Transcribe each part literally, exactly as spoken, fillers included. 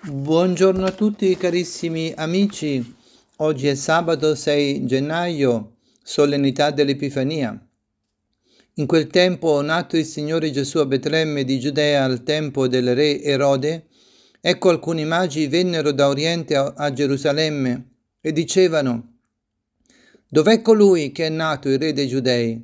Buongiorno a tutti carissimi amici, oggi è sabato sei gennaio, solennità dell'Epifania. In quel tempo, nato il Signore Gesù a Betlemme di Giudea al tempo del re Erode, ecco alcuni magi vennero da Oriente a Gerusalemme e dicevano: «Dov'è colui che è nato il re dei Giudei?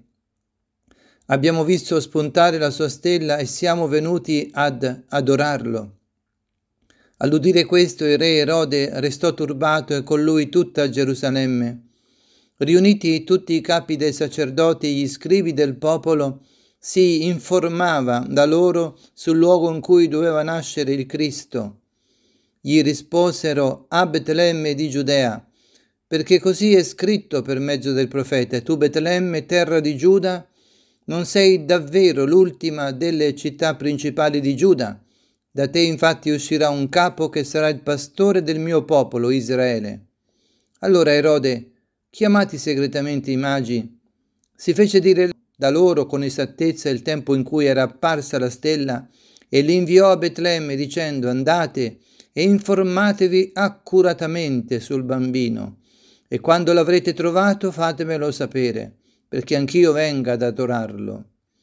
Abbiamo visto spuntare la sua stella e siamo venuti ad adorarlo». All'udire questo il re Erode restò turbato e con lui tutta Gerusalemme. Riuniti tutti i capi dei sacerdoti e gli scribi del popolo, si informava da loro sul luogo in cui doveva nascere il Cristo. Gli risposero: a Betlemme di Giudea, perché così è scritto per mezzo del profeta: tu Betlemme, terra di Giuda, non sei davvero l'ultima delle città principali di Giuda. Da te infatti uscirà un capo che sarà il pastore del mio popolo Israele. Allora Erode, chiamati segretamente i magi, si fece dire da loro con esattezza il tempo in cui era apparsa la stella e li inviò a Betlemme dicendo: andate e informatevi accuratamente sul bambino e quando l'avrete trovato fatemelo sapere, perché anch'io venga ad adorarlo.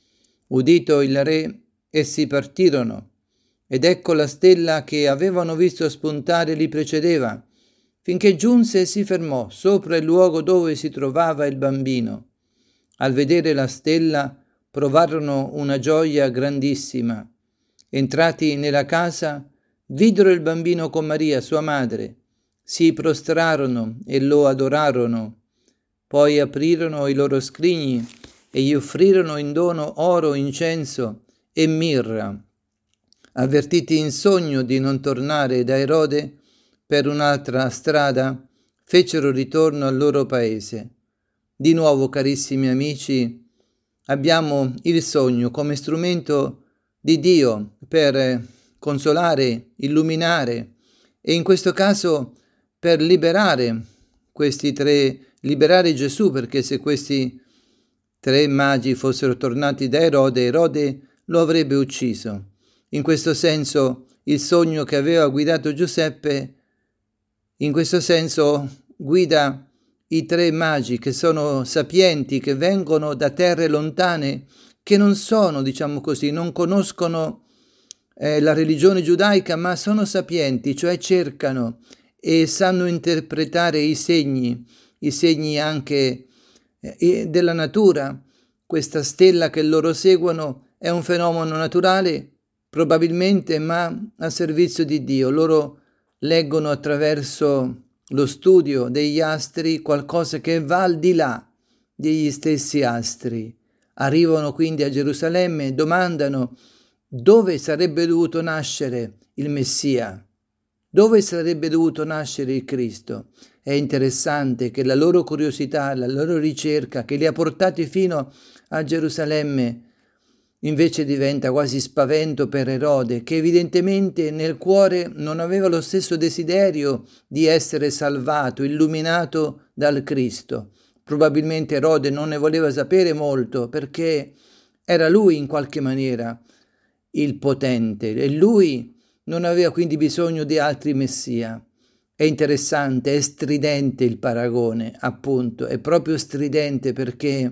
Udito il re, essi partirono. Ed ecco la stella che avevano visto spuntare li precedeva, finché giunse e si fermò sopra il luogo dove si trovava il bambino. Al vedere la stella provarono una gioia grandissima. Entrati nella casa, videro il bambino con Maria, sua madre. Si prostrarono e lo adorarono. Poi aprirono i loro scrigni e gli offrirono in dono oro, incenso e mirra. Avvertiti in sogno di non tornare da Erode per un'altra strada, fecero ritorno al loro paese. Di nuovo, carissimi amici, abbiamo il sogno come strumento di Dio per consolare, illuminare e in questo caso per liberare questi tre, liberare Gesù, perché se questi tre magi fossero tornati da Erode, Erode lo avrebbe ucciso. In questo senso il sogno che aveva guidato Giuseppe, in questo senso guida i tre magi che sono sapienti, che vengono da terre lontane, che non sono, diciamo così, non conoscono eh, la religione giudaica, ma sono sapienti, cioè cercano e sanno interpretare i segni, i segni anche eh, della natura. Questa stella che loro seguono è un fenomeno naturale, probabilmente, ma a servizio di Dio. Loro leggono attraverso lo studio degli astri qualcosa che va al di là degli stessi astri. Arrivano quindi a Gerusalemme e domandano dove sarebbe dovuto nascere il Messia, dove sarebbe dovuto nascere il Cristo. È interessante che la loro curiosità, la loro ricerca che li ha portati fino a Gerusalemme invece diventa quasi spavento per Erode, che evidentemente nel cuore non aveva lo stesso desiderio di essere salvato, illuminato dal Cristo. Probabilmente Erode non ne voleva sapere molto, perché era lui in qualche maniera il potente e lui non aveva quindi bisogno di altri messia. È interessante, è stridente il paragone, appunto, è proprio stridente perché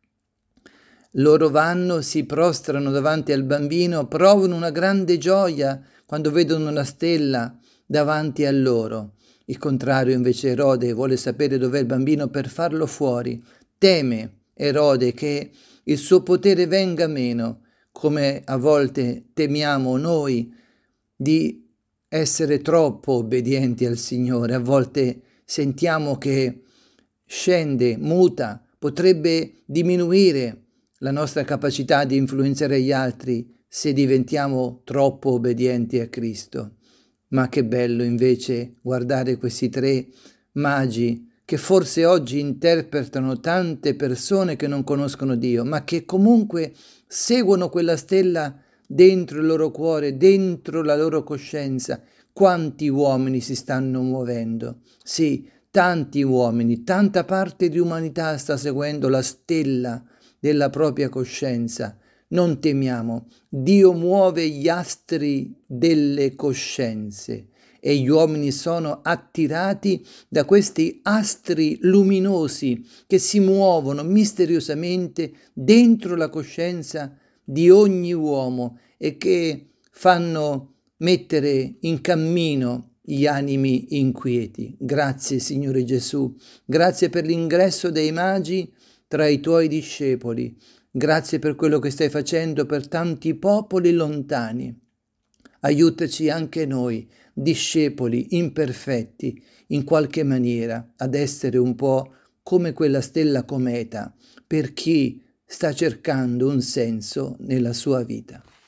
loro vanno, si prostrano davanti al bambino, provano una grande gioia quando vedono una stella davanti a loro. Il contrario invece Erode vuole sapere dov'è il bambino per farlo fuori. Teme Erode che il suo potere venga meno, come a volte temiamo noi di essere troppo obbedienti al Signore. A volte sentiamo che scende, muta, potrebbe diminuire la nostra capacità di influenzare gli altri se diventiamo troppo obbedienti a Cristo. Ma che bello invece guardare questi tre magi che forse oggi interpretano tante persone che non conoscono Dio, ma che comunque seguono quella stella dentro il loro cuore, dentro la loro coscienza. Quanti uomini si stanno muovendo? Sì, tanti uomini, tanta parte di umanità sta seguendo la stella della propria coscienza. Non temiamo, Dio muove gli astri delle coscienze e gli uomini sono attirati da questi astri luminosi che si muovono misteriosamente dentro la coscienza di ogni uomo e che fanno mettere in cammino gli animi inquieti. Grazie, Signore Gesù, grazie per l'ingresso dei magi tra i tuoi discepoli, grazie per quello che stai facendo per tanti popoli lontani. Aiutaci anche noi, discepoli imperfetti, in qualche maniera, ad essere un po' come quella stella cometa per chi sta cercando un senso nella sua vita.